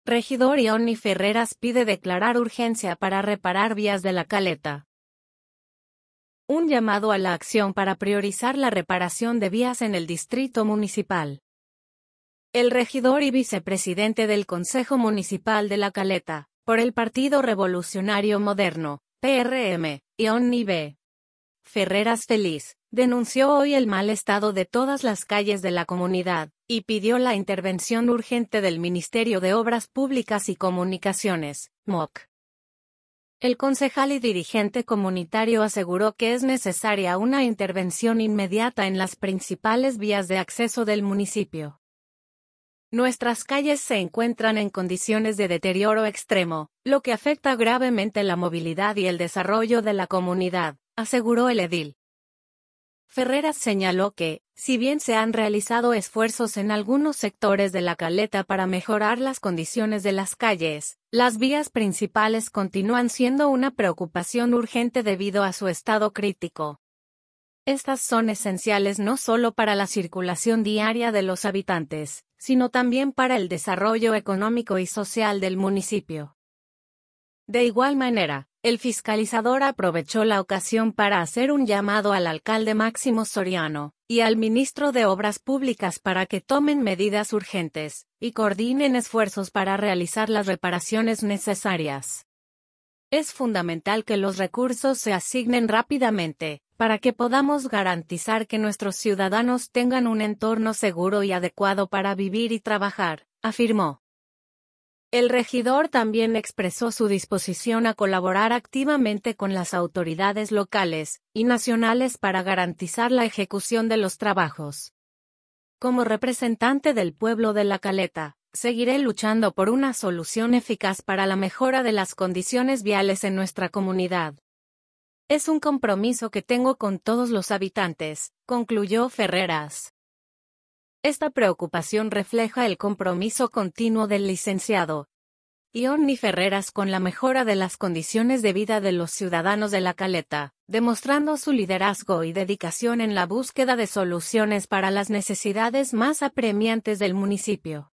Regidor Ioni Ferreras pide declarar urgencia para reparar vías de La Caleta. Un llamado a la acción para priorizar la reparación de vías en el distrito municipal. El regidor y vicepresidente del Consejo Municipal de La Caleta, por el Partido Revolucionario Moderno, PRM, Ioni B. Ferreras Feliz, denunció hoy el mal estado de todas las calles de la comunidad, y pidió la intervención urgente del Ministerio de Obras Públicas y Comunicaciones, MOC. El concejal y dirigente comunitario aseguró que es necesaria una intervención inmediata en las principales vías de acceso del municipio. Nuestras calles se encuentran en condiciones de deterioro extremo, lo que afecta gravemente la movilidad y el desarrollo de la comunidad, aseguró el edil. Ferreras señaló que, si bien se han realizado esfuerzos en algunos sectores de La Caleta para mejorar las condiciones de las calles, las vías principales continúan siendo una preocupación urgente debido a su estado crítico. Estas son esenciales no solo para la circulación diaria de los habitantes, sino también para el desarrollo económico y social del municipio. De igual manera, el fiscalizador aprovechó la ocasión para hacer un llamado al alcalde Máximo Soriano y al ministro de Obras Públicas para que tomen medidas urgentes y coordinen esfuerzos para realizar las reparaciones necesarias. Es fundamental que los recursos se asignen rápidamente, para que podamos garantizar que nuestros ciudadanos tengan un entorno seguro y adecuado para vivir y trabajar, afirmó. El regidor también expresó su disposición a colaborar activamente con las autoridades locales y nacionales para garantizar la ejecución de los trabajos. Como representante del pueblo de La Caleta, seguiré luchando por una solución eficaz para la mejora de las condiciones viales en nuestra comunidad. Es un compromiso que tengo con todos los habitantes, concluyó Ferreras. Esta preocupación refleja el compromiso continuo del licenciado Ioni Ferreras con la mejora de las condiciones de vida de los ciudadanos de La Caleta, demostrando su liderazgo y dedicación en la búsqueda de soluciones para las necesidades más apremiantes del municipio.